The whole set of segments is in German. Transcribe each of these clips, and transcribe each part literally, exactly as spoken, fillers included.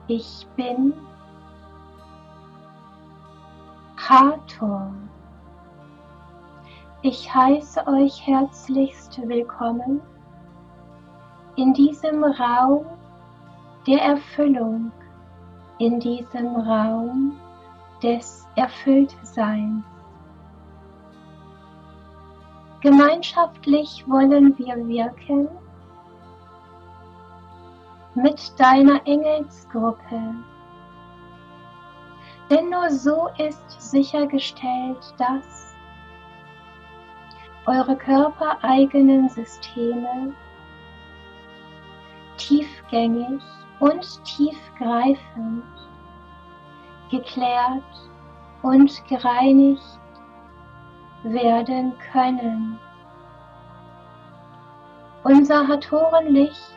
Ich bin Hathor. Ich heiße euch herzlichst willkommen in diesem Raum der Erfüllung, in diesem Raum des Erfülltseins. Gemeinschaftlich wollen wir wirken mit deiner Engelsgruppe, denn nur so ist sichergestellt, dass eure körpereigenen Systeme tiefgängig und tiefgreifend geklärt und gereinigt werden können. Unser Hathorenlicht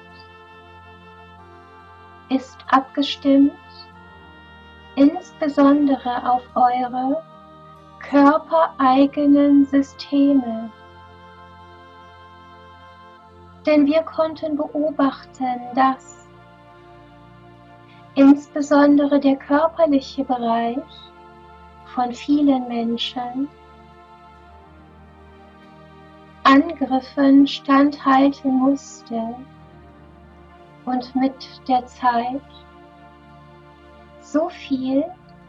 ist abgestimmt insbesondere auf eure körpereigenen Systeme, denn wir konnten beobachten, dass insbesondere der körperliche Bereich von vielen Menschen Angriffen standhalten musste und mit der Zeit so viel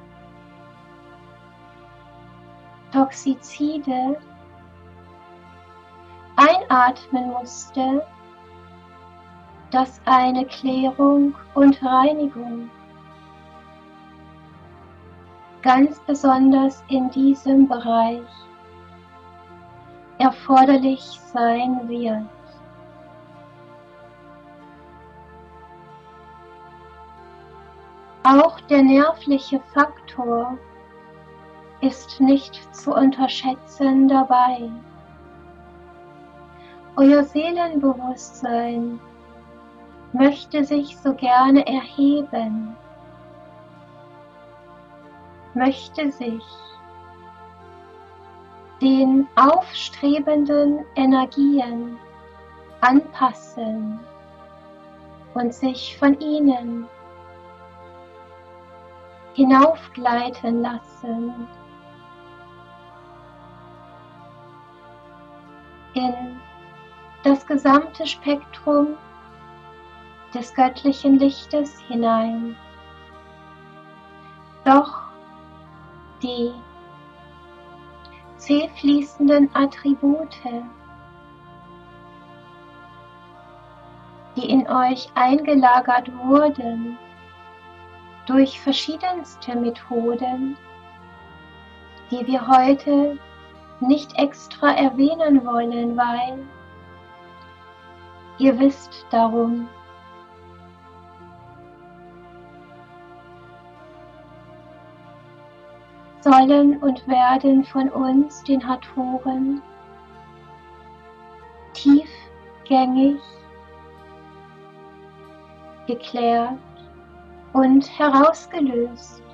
Toxizide einatmen musste, dass eine Klärung und Reinigung ganz besonders in diesem Bereich erforderlich sein wird. Auch der nervliche Faktor ist nicht zu unterschätzen dabei. Euer Seelenbewusstsein möchte sich so gerne erheben, möchte sich den aufstrebenden Energien anpassen und sich von ihnen hinaufgleiten lassen in das gesamte Spektrum des göttlichen Lichtes hinein. Doch die zähfließenden Attribute, die in euch eingelagert wurden durch verschiedenste Methoden, die wir heute nicht extra erwähnen wollen, weil ihr wisst darum. Sollen und werden von uns, den Hathoren, tiefgängig geklärt und herausgelöst.